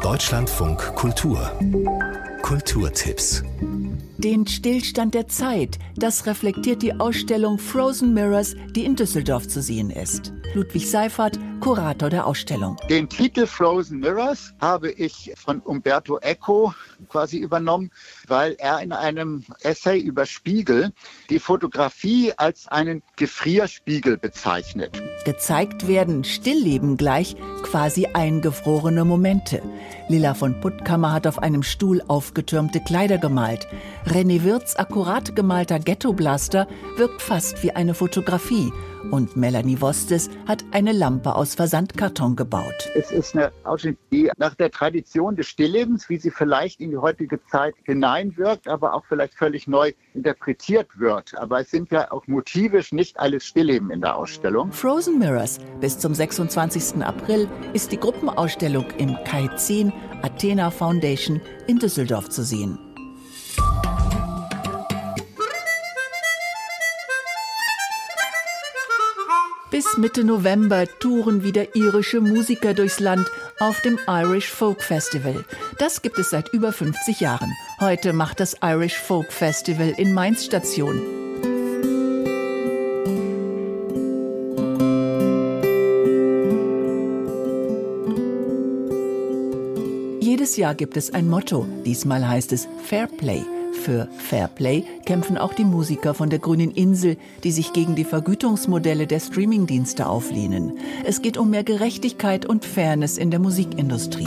Deutschlandfunk Kultur. Kulturtipps. Den Stillstand der Zeit, das reflektiert die Ausstellung Frozen Mirrors, die in Düsseldorf zu sehen ist. Ludwig Seifert, Kurator der Ausstellung. Den Titel Frozen Mirrors habe ich von Umberto Eco quasi übernommen, weil er in einem Essay über Spiegel die Fotografie als einen Gefrierspiegel bezeichnet. Gezeigt werden Stillleben gleich quasi eingefrorene Momente. Lilla von Puttkammer hat auf einem Stuhl aufgetürmte Kleider gemalt. René Wirths akkurat gemalter Ghettoblaster wirkt fast wie eine Fotografie. Und Melanie Wostes hat eine Lampe aus Versandkarton gebaut. Es ist eine Ausstellung, die nach der Tradition des Stilllebens, wie sie vielleicht in die heutige Zeit hineinwirkt, aber auch vielleicht völlig neu interpretiert wird. Aber es sind ja auch motivisch nicht alles Stillleben in der Ausstellung. Frozen Mirrors. Bis zum 26. April ist die Gruppenausstellung im Kai 10 Athena Foundation in Düsseldorf zu sehen. Bis Mitte November touren wieder irische Musiker durchs Land auf dem Irish Folk Festival. Das gibt es seit über 50 Jahren. Heute macht das Irish Folk Festival in Mainz Station. Jedes Jahr gibt es ein Motto. Diesmal heißt es Fair Play. Für Fair Play kämpfen auch die Musiker von der Grünen Insel, die sich gegen die Vergütungsmodelle der Streamingdienste auflehnen. Es geht um mehr Gerechtigkeit und Fairness in der Musikindustrie.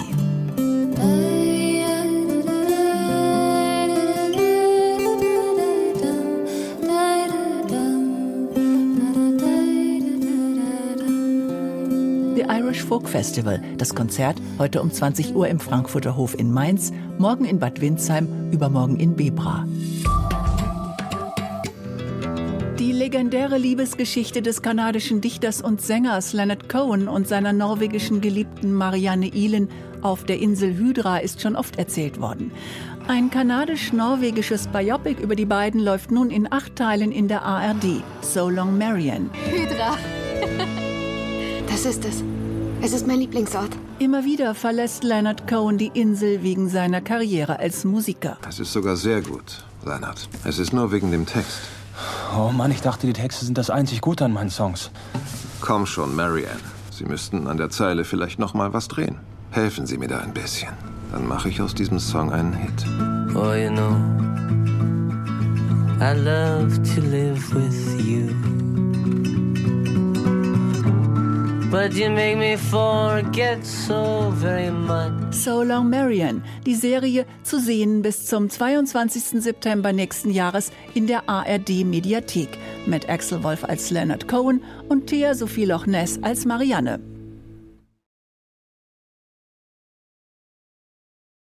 Irish Folk Festival. Das Konzert heute um 20 Uhr im Frankfurter Hof in Mainz, morgen in Bad Windsheim, übermorgen in Bebra. Die legendäre Liebesgeschichte des kanadischen Dichters und Sängers Leonard Cohen und seiner norwegischen Geliebten Marianne Ihlen auf der Insel Hydra ist schon oft erzählt worden. Ein kanadisch-norwegisches Biopic über die beiden läuft nun in 8 Teilen in der ARD. So Long Marianne. Hydra. Das ist es. Es ist mein Lieblingsort. Immer wieder verlässt Leonard Cohen die Insel wegen seiner Karriere als Musiker. Es ist sogar sehr gut, Leonard. Es ist nur wegen dem Text. Oh Mann, ich dachte, die Texte sind das einzig Gute an meinen Songs. Komm schon, Marianne. Sie müssten an der Zeile vielleicht noch mal was drehen. Helfen Sie mir da ein bisschen. Dann mache ich aus diesem Song einen Hit. Oh, you know, I love to live with you. But you make me forget so very much. So Long Marianne, die Serie zu sehen bis zum 22. September nächsten Jahres in der ARD-Mediathek mit Axel Wolf als Leonard Cohen und Thea Sophie Loch Ness als Marianne.